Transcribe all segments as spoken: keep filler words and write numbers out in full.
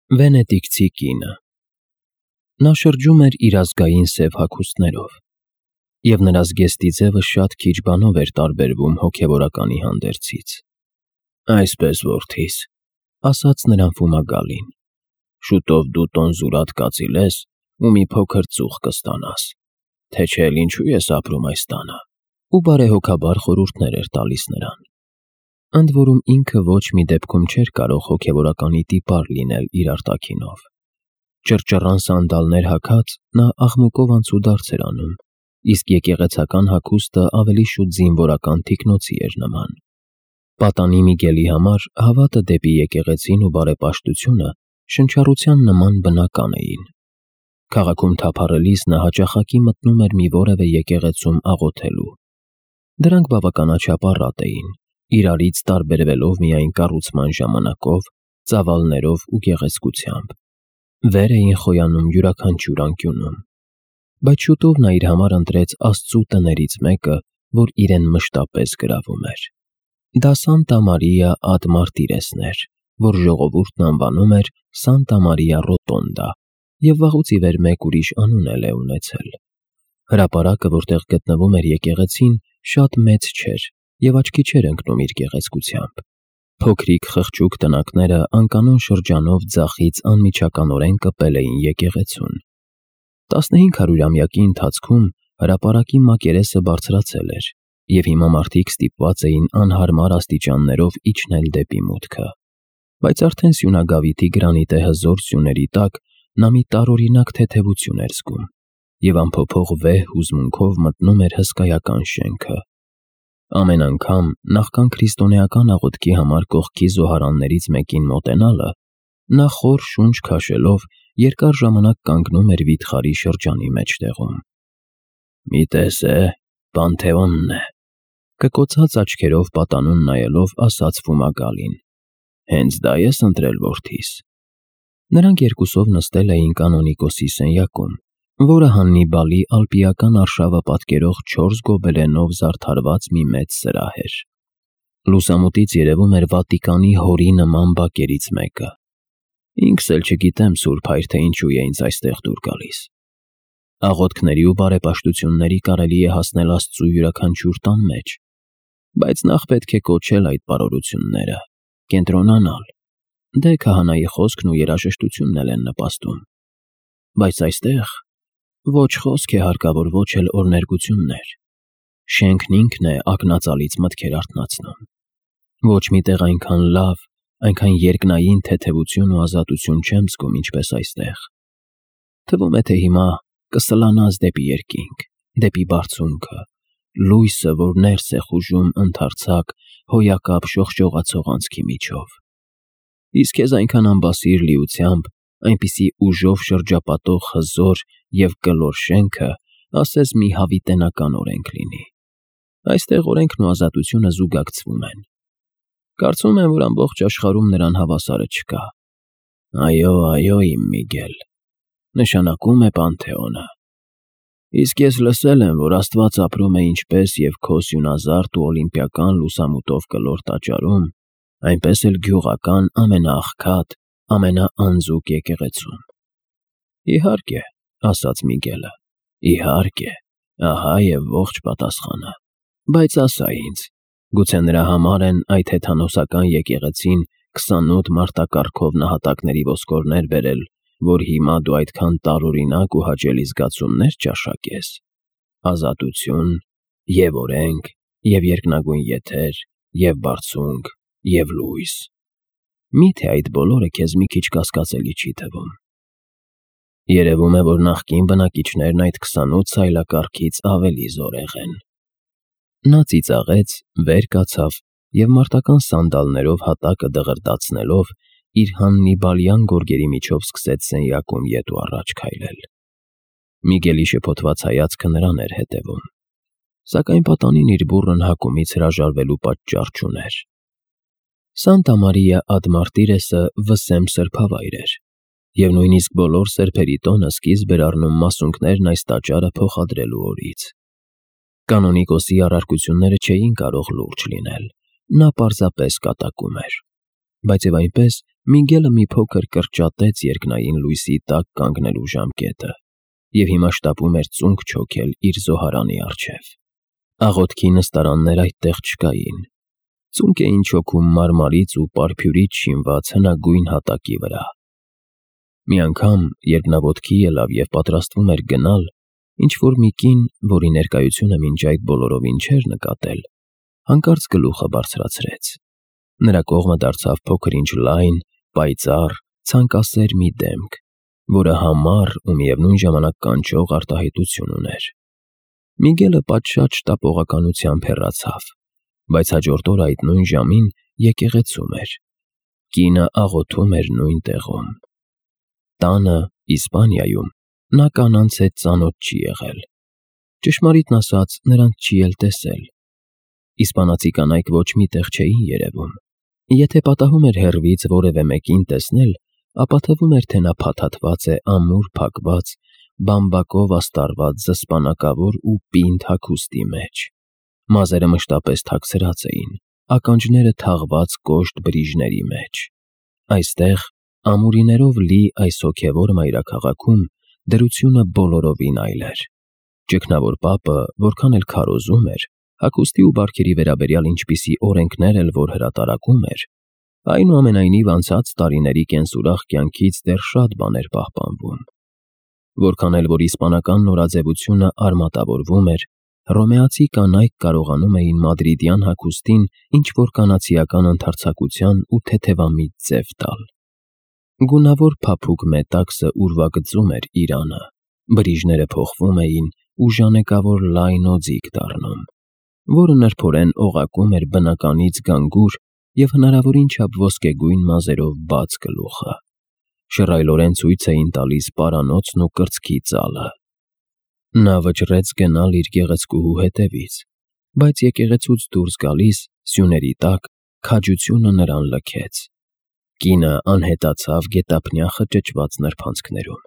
Վենետիկցի կինը։ Նա շրջում էր իր ազգային սև հագուստներով, և նրա զգեստի ձևը շատ քիչ բանով էր տարբերվում հոգևորականի հանդերձից։ «Այսպես, որդիս,» ասաց նրան Ֆումագալին, «շուտով դու տոնզուրատ կածիլես ու մի փոքր ծուխ կստանաս, թե չէ էլ ինչու ես ապրում այս տանը», ու բարեհոգաբար խորհուրդներ էր տալիս նրան։ Ընդ որում ինքը ոչ մի դեպքում չէր կարող հոգևորականի տիպար լինել իր արտաքինով։ Ճռճռան սանդալներ հագած նա աղմուկով անցուդարձ էր անում, իսկ եկեղեցական հագուստը ավելի շուտ զինվորական թիկնոցի էր նման։ Պատանի Միգելի համար հավատը դեպի եկեղեցին ու բարեպաշտությունը շնչառության նման բնական էին։ Քաղաքում թափառելիս նա հաճախակի մտնում էր մի որևէ եկեղեցում աղոթելու։ Դրանք բավականաչափ առատ էին, իրարից տարբերվելով միայն կառուցման ժամանակով, ծավալներով ու գեղեցկությամբ։ Վեր էին խոյանում յուրաքանչյուր անկյունում։ Բայց շուտով նա իր համար ընտրեց Աստծու տներից մեկը, որ իրեն մշտապես գրավում էր։ Դա Սանտա Մարիա ադ Մարտիրեսն էր, որ ժողովուրդն անվանում էր Սանտա Մարիա Ռոտոնդա, և վաղուց ի վեր մեկ ուրիշ անուն էլ է ունեցել։ Հրապարակը, որտեղ գտնվում էր եկեղեցին, շատ մեծ չէր և աչքի չէր ընկնում իր գեղեցկությամբ։ Փոքրիկ խղճուկ տնակները անկանոն շրջանով ձախից անմիջականորեն կպել էին եկեղեցուն։ Տասնհինգ հարյուրամյակի ընթացքում հրապարակի մակերեսը բարձրացել էր, և հիմա մարդիկ ստիպված էին անհարմար աստիճաններով իջնել դեպի մուտքը։ Բայց արդեն սյունագավիթի գրանիտե հզոր սյուների տակ նա մի տարօրինակ թեթևություն էր զգում և անփոփոխ վեհ հուզմունքով մտնում էր հսկայական շենքը։ Ամեն անգամ, նախքան քրիստոնեական աղոթքի համար կողքի զոհարաններից մեկին մոտենալը, նա խոր շունչ քաշելով երկար ժամանակ կանգնում էր վիթխարի շրջանի մեջտեղում։ «Մի տեսե, Պանթեոնն է», կկոցած աչքերով պատանուն նայելով ասաց Ֆումագալին, «հենց դա ես ընտրել որդիս»։ Նրանք երկուսով նստել էին կանոնիկոսի սենյակում, որը Հաննիբալի ալպիական արշավը պատկերող չորս գոբելենով զարդարված մի մեծ սրահ էր։ Լուսամուտից երևում էր Վատիկանի հորի նման բակերից մեկը։ Ինքս էլ չգիտեմ, Սուրբ Հայր, թե ինչու է ինձ այստեղ դուր գալիս։ Աղոթքների ու բարեպաշտությունների կարելի է հասնել Աստծու յուրաքանչյուր տան մեջ, բայց նախ պետք է կոչել այդ բարօրությունները, կենտրոնանալ, դե քահանայի խոսքն ու երաժշտությունն էլ են նպաստում։ Բայց այստեղ ոչ խոսք է հարկավոր, ոչ էլ օրհներգություններ։ Շենքն ինքն է ակնածալից մտքեր արթնացնում։ Ոչ մի տեղ այնքան լավ, այնքան երկնային թեթևություն ու ազատություն չեմ զգում, ինչպես այստեղ։ Թվում է, թե հիմա կսլանաս դեպի երկինք, դեպի բարձունքը, լույսը, որ ներս է խուժում ընդարձակ, հոյակապ շողշողացող անցքի միջով։ Իսկ քեզ այնքան անբասիր լիությամբ, այնպիսի ուժով շրջապատող հզոր և կլոր շենքը, ասես մի հավիտենական օրենք լինի։ Այստեղ օրենքն ու ազատությունը զուգակցվում են։ Կարծում եմ, որ ամբողջ աշխարհում նրան հավասարը չկա։ Այո, այո, իմ Միգել, նշանակում է Պանթեոնը։ Իսկ ես լսել եմ, որ Աստված ապրում է ինչպես և քո սյունազարդ ու օլիմպիական լուսամուտով կլոր տաճարում, այնպես էլ գյուղական ամենաաղքատ, ամենաանձուկ եկեղեցում։ Իհարկե, ասաց Միգելը, իհարկե, ահա և ողջ պատասխանը։ Բայց ասա ինձ, գուցե նրա համար են այդ հեթանոսական եկեղեցին քսանութ մարտակառքով նահատակների ոսկորներ բերել, որ հիմա դու այդքան տարօրինակ ու հաճելի զգացումներ ճաշակես։ Ազատություն, և օրենք, և երկնագույն եթեր, և բարձունք, և լույս։ Մի՞թե այդ բոլորը քեզ մի քիչ կասկածելի չի թվում։ Երևում է, որ նախկին բնակիչներն այդ քսանութ սայլակառքից ավելի զորեղ են։ Նա ծիծաղեց, վեր կացավ և մարտական սանդալներով հատակը դղրդացնելով իր հաննիբալյան գորգերի միջով սկսեց սենյակում ետ ու առաջ քայլել։ Միգելի շփոթված հայացքը նրան էր հետևում, սակայն պատանին իր բուռն հակումից հրաժարվելու պատճառ չուներ։ Սանտա Մարիա ադ Մարտիրեսը վսեմ սրբավայր էր, և նույնիսկ բոլոր սերբերի տոնը սկիզբ էր առնում մասունքներն այս տաճարը փոխադրելու օրից։ Կանոնիկոսի առարկությունները չէին կարող լուրջ լինել, նա պարզապես կատակում էր։ բայց եւ այնպես Միգելը մի փոքր կրճատեց երկնային լույսի տակ կանգնելու ժամկետը եւ հիմա շտապում էր ծունկ չոքել իր զոհարանի առջև։ Աղոթքի նստարաններ այդտեղ չկային։ Ծունկ էին չոքում մարմարից ու պարփյուրից շինված հնագույն հատակի վրա։ Մի անգամ, երբ նա ոտքի ելավ եւ պատրաստվում էր գնալ, ինչ-որ մի կին, որի ներկայությունը մինչ այդ բոլորովին չէր նկատել, հանկարծ գլուխը բարձրացրեց։ Նրա կողմը դարձավ փոքր-ինչ լայն, պայծառ, ցանկասեր մի դեմք, որը համառ ու միևնույն ժամանակ կանչող արտահայտություն ուներ։ Միգելը պատշաճ շտապողականությամբ հեռացավ, բայց հաջորդ օրը այդ նույն ժամին եկեղեցում էր։ Կինը աղոթում էր նույն տեղում։ Տանը, Իսպանիայում, նա կանանց հետ ծանոթ չի եղել։ Ճշմարիտն ասած, նրանց չի էլ տեսել։ Իսպանացի կանայք ոչ մի տեղ չէին երևում։ Եթե պատահում էր հեռվից որևէ մեկին տեսնել, ապա թվում էր, թե նա փաթաթված է ամուր փակված, բամբակով աստառված զսպանակավոր ու պինդ հագուստի մեջ։ Մազերը մշտապես թաքցրած էին, ականջները թաղված կոշտ բրիժների մեջ։ Այստեղ, ամուրիներով լի այս հոգևոր մայրաքաղաքում, դրությունը բոլորովին այլ էր։ Ճգնավոր պապը, որքան էլ քարոզում էր, հագուստի ու բարքերի վերաբերյալ ինչպիսի օրենքներ էլ որ հրատարակում էր, այնուամենայնիվ անցած տարիների կենսուրախ կյանքից դեռ շատ բաներ պահպանվում։ Որքան էլ որ իսպանական նորաձևությունը արմատավորվում էր, հռոմեացի կանայք կարողանում էին մադրիդյան հագուստին ինչ-որ կանացիական ընդարձակության ու թեթևամիտ ձև տալ։ Գունավոր փափուկ մետաքսը ուրվագծում էր իրանը, բրիժները փոխվում էին ու ժանեկավոր լայն օձիք դառնում, որը նրբորեն օղակում էր բնականից գանգուր և հնարավորին չափ ոսկեգույն մազերով բաց գլուխը։ Շռայլորեն ցույց էին տալիս պարանոցն ու կրծքի ծալը։ Նա վճռեց գնալ իր գեղեցկուհու հետևից, բայց եկեղեցուց դուրս գալիս, սյուների տակ, քաջությունը նրան լքեց։ Կինը անհետացավ գետափնյա խճճված նրբանցքներում։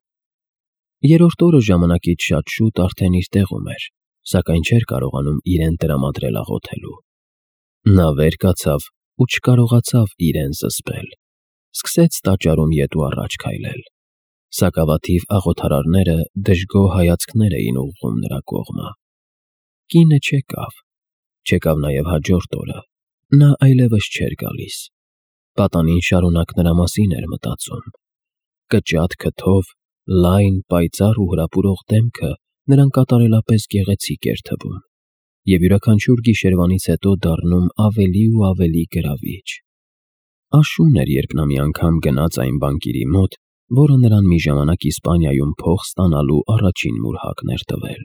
Երրորդ օրը ժամանակից շատ շուտ արդեն իր տեղում էր, սակայն չէր կարողանում իրեն տրամադրել աղոթելու։ Նա վեր կացավ ու չկարողացավ իրեն զսպել։ Սկսեց տաճարում ետ ու առաջ քայլել։ Սակավաթիվ աղոթարարները դժգոհ հայացքներ էին ուղղում նրա կողմը։ Կինը չեկավ։ Չեկավ նաև հաջորդ օրը։ Նա այլևս չէր գալիս։ Պատանին շարունակ նրա մասին էր մտածում։ Կճատ քթով, լայն, պայծառ ու հրապուրող դեմքը նրան կատարելապես գեղեցիկ էր թվում և յուրաքանչյուր գիշերվանից հետո դառնում ավելի ու ավելի գրավիչ։ Աշուն էր, երբ նա մի անգամ գնաց այն բանկիրի մոտ, որը նրան մի ժամանակ Իսպանիայում փող ստանալու առաջին մուրհակն էր տվել։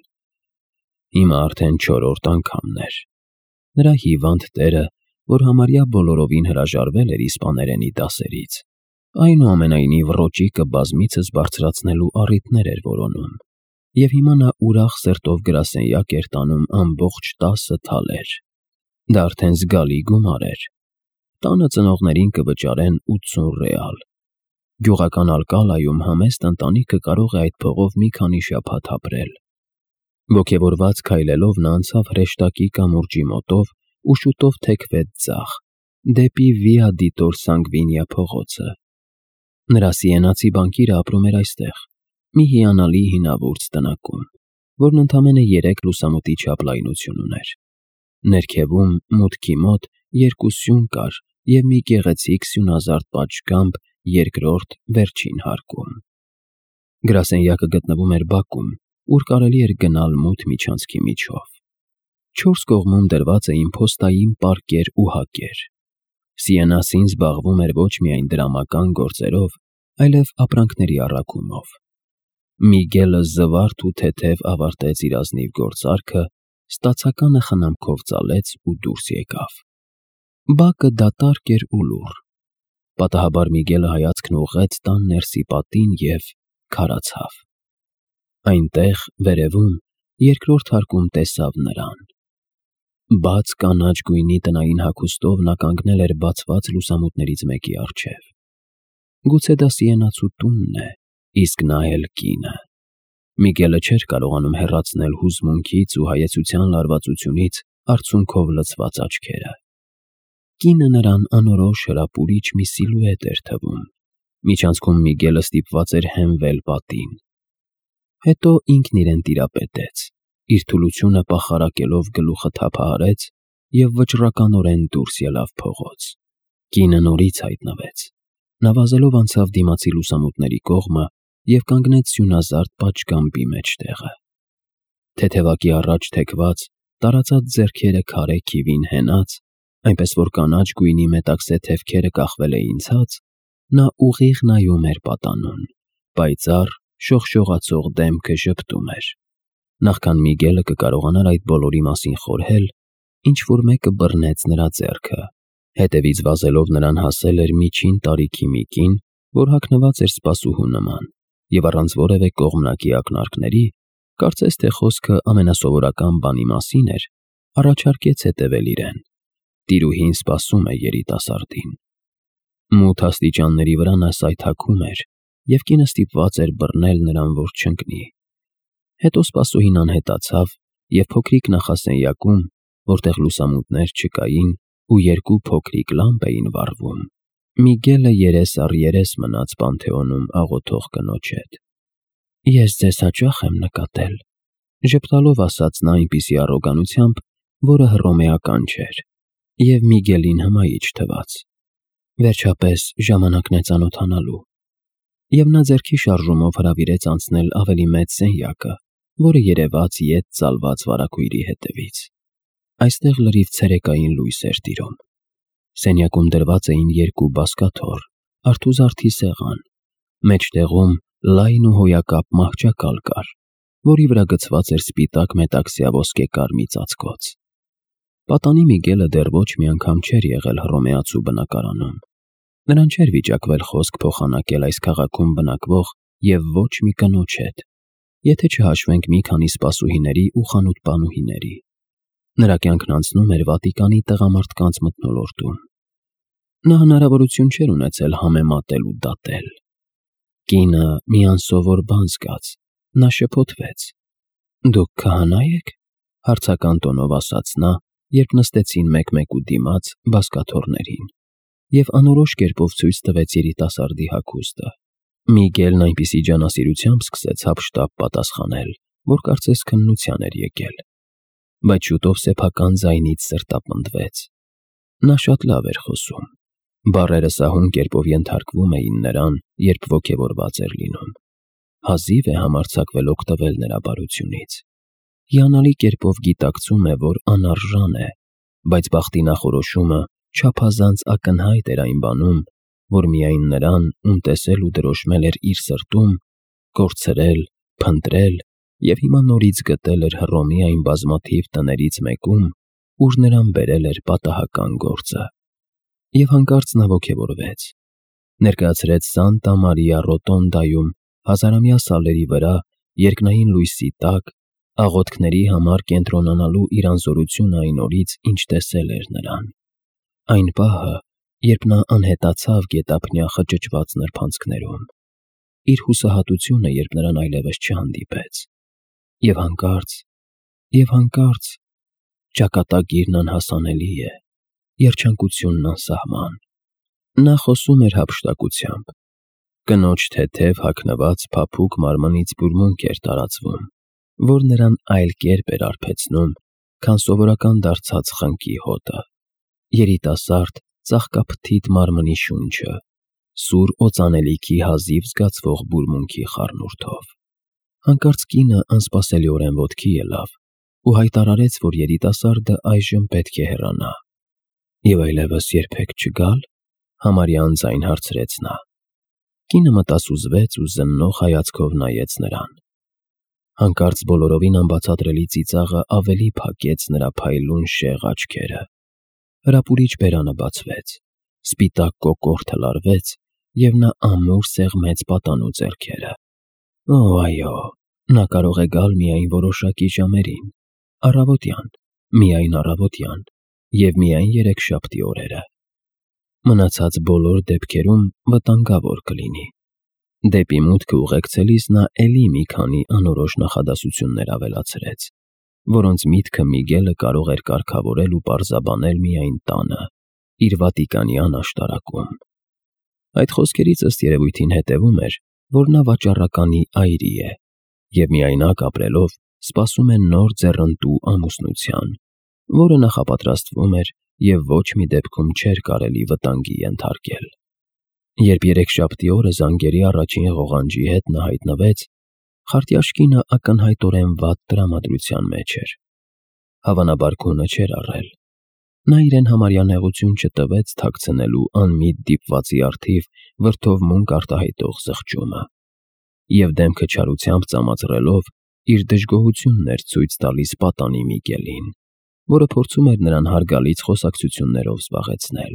Հիմա արդեն չորրորդ անգամն էր։ Նրա հիվանդ տերը, որ համարյա բոլորովին հրաժարվել էր իսպաներենի դասերից, այնուամենայնիվ ռոճիկը բազմիցս բարձրացնելու առիթներ էր որոնում, և հիմա նա ուրախ սրտով գրասենյակ էր տանում ամբողջ տասը թալեր։ Դա արդեն զգալի գումար էր։ Տանը ծնողներին կվճարեն ութսուն ռեալ։ Գյուղական Ալկալայում համեստ ընտանիքը կարող է այդ փողով մի քանի շաբաթ ապրել։ Ոգևորված քայլելով նա անցավ հրեշտակի կամուրջի մոտով ու շուտով թեքվեց ձախ, դեպի Վիա դի Տոր Սանգվինիա փողոցը։ Նրա սիենացի բանկիրը ապրում էր այստեղ, մի հիանալի հինավուրց տնակում, որն ընդամենը երեք լուսամուտի չափ լայնություն ուներ։ Ներքևում, մուտքի մոտ, երկու սյուն կար և մի գեղեցիկ սյունազարդ պատշգամբ երկրորդ, վերջին հարկում։ Գրասենյակը գտնվում էր բակում, ուր կարելի էր գնալ մութ միջանցքի միջով։ Չորս կողմում դրված էին փոստային պարկեր ու հակեր։ Սիենասին զբաղվում էր ոչ միայն դրամական գործերով, այլև ապրանքների առաքումով։ Միգելը զվարթ ու թեթև ավարտեց իր ազնիվ գործարքը, ստացականը խնամքով ծալեց ու դուրս եկավ։ Բակը դատարկ էր ու լուռ։ Պատահաբար Միգելը հայացքն ուղղեց տան ներսի պատին և քարացավ։ Այնտեղ, վերևում, երկրորդ հարկում տեսավ նրան։ Բաց կանաչ գույնի տնային հագուստով նա կանգնել էր բացված լուսամուտներից մեկի առջև։ Գուցե դա սիենացու տունն է, իսկ նա էլ կինը։ Միգելը չէր կարողանում հեռացնել հուզմունքից ու հայեցության լարվածությունից արցունքով լցված աչքերը։ կինը նրան անորոշ հրապուրիչ մի սիլուետ էր թվում։ Միջանցքում Միգելը ստիպված էր հենվել պատին։ Հետո ինքն իրեն տիրապետեց, իր թուլությունը պախարակելով գլուխը թափահարեց և վճռականորեն դուրս ելավ փողոց։ Կինը նորից հայտնվեց։ Նա վազելով անցավ դիմացի լուսամուտների կողմը և կանգնեց սյունազարդ պատշգամբի մեջտեղը։ Թեթևակի առաջ թեքված, տարածած ձեռքերը քարե քիվին հենած, այնպես որ կանաչ գույնի մետաքսե թևքերը կախվել էին ցած, նա ուղիղ նայում էր պատանուն, պայծառ, շողշողացող դեմքը ժպտում էր։ Նախքան Միգելը կկարողանար այդ բոլորի մասին խորհել, ինչ-որ մեկը բռնեց նրա ձեռքը։ Հետևից վազելով նրան հասել էր միջին տարիքի մի կին, որ հագնված էր սպասուհու նման, և առանց որևէ կողմնակի ակնարկների, կարծես թե խոսքը ամենասովորական բանի մասին էր, առաջարկեց հետևել իրեն։ Տիրուհին սպասում է երիտասարդին։ Մութ աստիճանների վրա նա սայթաքում էր, և կինը ստիպված էր բռնել նրան, որ չընկնի։ Հետո սպասուհին անհետացավ, և փոքրիկ նախասենյակում, որտեղ լուսամուտներ չկային ու երկու փոքրիկ լամպ էին վառվում, Միգելը երես առ երես մնաց Պանթեոնում աղոթող կնոջ հետ։ «Ես ձեզ հաճախ եմ նկատել», ժպտալով ասաց նա այնպիսի առոգանությամբ, որը հռոմեական չէր, և Միգելին հմայիչ թվաց։ Վերջապես ժամանակն է ծանոթանալու։ Եվ նա ձեռքի շարժումով հրավիրեց անցնել ավելի մեծ սենյակը, որը երևաց ետ ծալված վարագույրի հետևից։ Այստեղ լրիվ ցերեկային լույս էր տիրում։ Սենյակում դրված էին երկու բազկաթոռ, արթուզարդի սեղան, մեջտեղում լայն ու հոյակապ մահճակալ կար, որի վրա գցված էր սպիտակ մետաքսյա ոսկեկար մի ծածկոց։ Պատանի Միգելը դեռ ոչ մի անգամ չէր եղել հռոմեացու բնակարանում։ Նրան չէր վիճակվել խոսք փոխանակել այս քաղաքում բնակվող և ոչ մի կնոջ հետ, եթե չհաշվենք մի քանի սպասուհիների ու խանութ-պանուհիների։ Նրա կյանքն անցնում էր Վատիկանի տղամարդկանց մթնոլորտում։ Նա հնարավորություն չէր ունեցել համեմատել ու դատել։ Կինը մի անսովոր բան զգաց։ Նա շփոթվեց։ «Դուք քահանա եք», հարցական տոնով ասաց նա, երբ նստեցին մեկ-մեկու դիմաց բազկաթոռներին, և անորոշ կերպով ցույց տվեց երիտասարդի հագուստը։ Միգելն այնպիսի ջանասիրությամբ սկսեց հափշտապ պատասխանել, որ կարծես քննության էր եկել։ Բայց շուտով սեփական ձայնից սրտապնդվեց։ Նա շատ լավ էր խոսում։ Բառերը սահուն կերպով ենթարկվում էին նրան, երբ ոգևորված էր լինում։ Հազիվ է համարձակվել օգտվել նրա բարությունից։ Հիանալի կերպով գիտակցում է, որ անարժան է, բայց բախտի նախորոշումը չափազանց ակնհայտ էր այն բանում, որ միայն նրան, ում տեսել ու դրոշմել էր իր սրտում, կորցրել, փնտրել և հիմա նորից գտել էր Հռոմի այն բազմաթիվ տներից մեկում, ուր նրան բերել էր պատահական գործը։ Եվ հանկարծ նա ոգևորվեց։ Ներկայացրեց Սանտա Մարիա Ռոտոնդայում հազարամյա սալերի վրա երկնային լույսի տակ աղոթքների համար կենտրոնանալու իր անզորությունը այն օրից, ինչ տեսել էր նրան։ Այն պահը, երբ նա անհետացավ գետափնյա խճճված նրբանցքներում։ Իր հուսահատությունը, երբ նրան այլևս չհանդիպեց։ Եվ հանկարծ, և հանկարծ ճակատագիրն անհասանելի է, երջանկությունն անսահման։ Նա խոսում էր հափշտակությամբ։ Կնոջ թեթև հագնված փափուկ մարմնից բուրմունք էր տարածվում, որ նրան այլ կերպ էր արբեցնում, քան սովորական դարձած խնկի հոտը։ Երիտասարդ, ծաղկափթիթ մարմնի շունչը, սուր օծանելիքի հազիվ զգացվող բուրմունքի խառնուրդով։ Հանկարծ կինը անսպասելիորեն ոտքի ելավ ու հայտարարեց, որ երիտասարդը այժմ պետք է հեռանա։ «Եվ այլևս երբեք չգա՞լ», համարյա անձայն հարցրեց նա։ Կինը մտասուզվեց ու զննող հայացքով նայեց նրան։ Հանկարծ բոլորովին անբացատրելի ծիծաղը ավելի փակեց նրա փայլուն շեղ աչքերը։ Հրապուրիչ բերանը բացվեց, սպիտակ կոկորդը լարվեց, և նա ամուր սեղմեց պատանու ձեռքերը։ Օ, այո, նա կարող է գալ միայն որոշակի ժամերին, առավոտյան, միայն առավոտյան և միայն երեքշաբթի օրերը։ Մնացած բոլոր դեպքերում վտանգավոր կլինի։ Դեպի մուտքը ուղեկցելիս նա էլի մի քանի անորոշ նախադասություններ ավելացրեց, որոնց միտքը Միգելը կարող էր կարգավորել ու պարզաբանել միայն տանը, իր վատիկանյան աշտարակում։ Այդ խոսքերից ըստ երևույթին հետևում էր, որ նա վաճառականի այրի է և միայնակ ապրելով սպասում է նոր ձեռնտու ամուսնության, որը նախապատրաստվում էր և ոչ մի դեպքում չէր կարելի վտանգի ենթարկել։ Երբ երեքշաբթի օրը զանգերի առաջին ղողանջի հետ նա հայտնվեց, խարտյաշ կինը ակնհայտորեն վատ տրամադրության մեջ էր։ Հավանաբար քունը չէր առել։ Նա իրեն համարյա նեղություն չտվեց թաքցնելու անմիտ դիպվածի առթիվ վրդովմունք արտահայտող զղջումը և դեմքը չարությամբ ծամածրելով իր դժգոհությունն էր ցույց տալիս պատանի Միգելին, որը փորձում էր նրան հարգալից խոսակցություններով զբաղեցնել։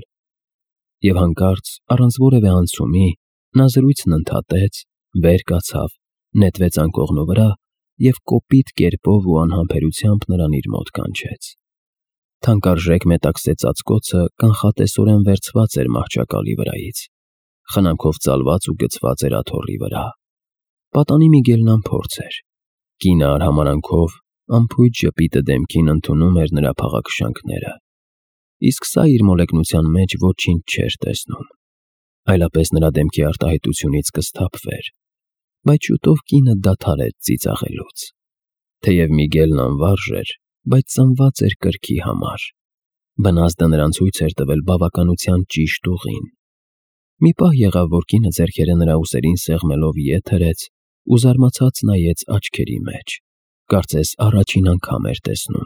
Եվ հանկարծ, առանց որևէ անցումի, նա զրույցն ընդհատեց, վեր կացավ, նետվեց անկողնու վրա և կոպիտ կերպով ու անհամբերությամբ նրան իր մոտ կանչեց։ Թանկարժեք մետաքսե ծածկոցը կանխատեսորեն վերցված էր մահճակալի վրայից, խնամքով ծալված ու գցված էր աթոռի վրա։ Պատանի Միգելն անփորձ էր։ Կինը արհամարհանքով անփույթ ժպիտը դեմքին ընդունում էր նրա փաղաքշանքները, իսկ սա իր մոլեգնության մեջ ոչինչ չէր տեսնում, այլապես նրա դեմքի արտահայտությունից կսթափվեր, բայց շուտով կինը դադարեց ծիծաղելուց։ Թեև Միգելն անվարժ էր, բայց ծնված էր կրքի համար։ Բնազդը նրան ցույց էր տվել բավականության ճիշտ ուղին։ Մի պահ եղավ, որ կինը ձեռքերը նրա ուսերին սեղմելով ետ հրեց ու զարմացած նայեց աչքերի մեջ, կարծես առաջին անգամ էր տեսնում։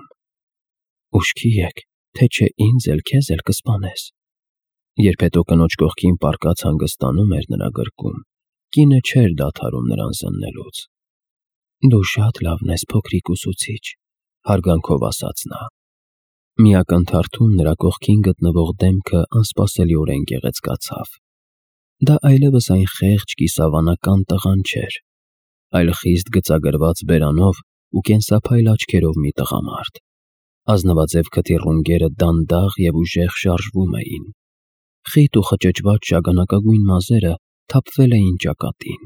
«Ուշքի եկ, թե չէ ինձ էլ քեզ էլ կսպանես»։ Երբ հետո կնոջ կողքին պառկած հանգստանում էր նրա գրկում, կինը չէր դադարում նրան զննելուց։ «Դու շատ լավն ես, փոքրիկ ուսուցիչ», հարգանքով ասաց նա։ Մի ակնթարթում նրա կողքին գտնվող դեմքը անսպասելիորեն գեղեցկացավ։ Դա այլևս այն խեղճ կիսավանական տղան չէր, այլ խիստ գծագրված բերանով ու կենսափայլ աչքերով մի տղամարդ։ Ազնվաձև քթի ռունգերը դանդաղ և ուժեղ շարժվում էին։ Խիտ ու խճճված շագանակագույն մազերը թափվել էին ճակատին։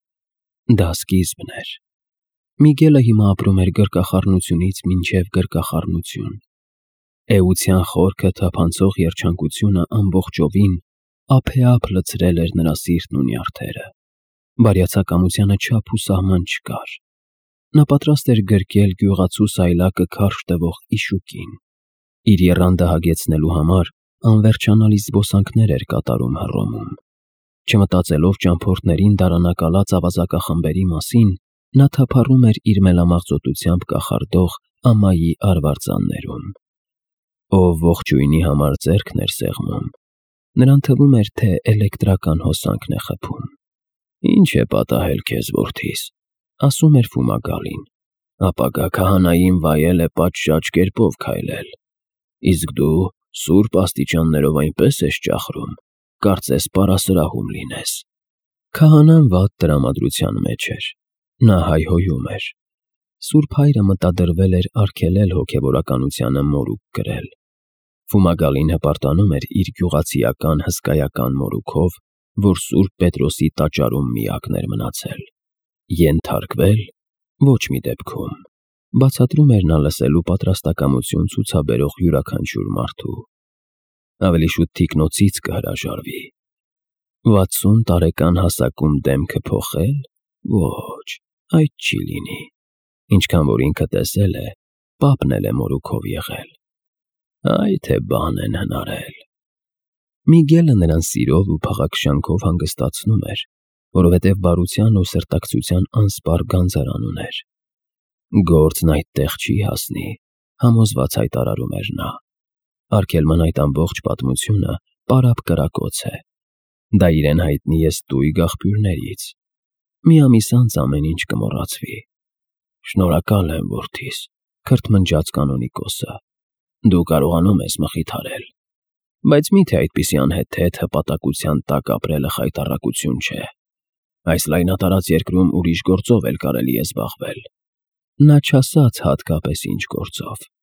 Դա սկիզբն էր։ Միգելը հիմա ապրում էր գրկախառնությունից մինչև գրկախառնություն։ Էության խորքը թափանցող երջանկությունը ամբողջովին ափեափ լցրել էր նրա սիրտն ու նյարդերը։ Բարյացակամությանը չափ ու սահման չկար։ Նա պատրաստ էր գրկել գյուղացու սայլակը քարշ տվող իշուկին։ Իր եռանդը հագեցնելու համար անվերջանալի զբոսանքներ էր կատարում Հռոմում։ Չմտածելով ճամփորդներին դարանակալած ավազակախմբերի մասին, նա թափառում էր իր մելամաղձոտությամբ կախարդող ամայի արվարձաններում։ Ով ողջույնի համար ձեռքն էր սեղմում, նրան թվում էր, թե էլեկտրական հոսանքն է խփում։ «Ինչ է պատահել քեզ, որդիս», ասում էր Ֆումագալին, «ապագա քահանային վայել է պատշաճ կերպով քայլել, իսկ դու սուրբ աստիճաններով այնպես ես ճախրում, կարծես պարասրահում լինես»։ Քահանան վատ տրամադրության մեջ էր։ Նա հայհոյում էր։ Սուրբ Հայրը մտադրվել էր արգելել հոգևորականությանը մորուք կրել։ Ֆումագալին հպարտանում էր իր գյուղացիական հսկայական մորուքով, որ Սուրբ Պետրոսի տաճարում միակն էր մնացել։ Ենթարկվել՝ ոչ մի դեպքում, բացատրում էր նա լսելու պատրաստակամություն ցուցաբերող յուրաքանչյուր մարդու։ Ավելի շուտ թիկնոցից կհրաժարվի։ Վաթսուն տարեկան հասակում դեմքը փոխել։ Ոչ, այդ չի լինի։ Ինչքան որ ինքը տեսել է, պապն էլ է մորուքով եղել։ Այ թե բան են հնարել։ Միգելը նրան սիրով ու փաղաքշանքով հանգստացնում էր, որովհետև բարության ու սրտակցության անսպառ գանձարան ուներ։ Գործն այդտեղ չի հասնի, համոզված հայտարարում էր նա։ Արգելման այդ ամբողջ պատմությունը պարապ կրակոց է։ Դա իրեն հայտնի է ստույգ աղբյուրներից։ Մի ամիս անց ամեն ինչ կմոռացվի։ Շնորհակալ եմ, որդիս, քրթմնջաց կանոնիկոսը։ Դու կարողանում ես մխիթարել։ Բայց մի՞թե այդպիսի անհեթեթ հպատակության տակ ապրելը խայտառակություն չէ։ Այս լայնատարած երկրում ուրիշ գործով էլ կարելի է զբաղվել։ Նա չասաց հատկապես ինչ գործով։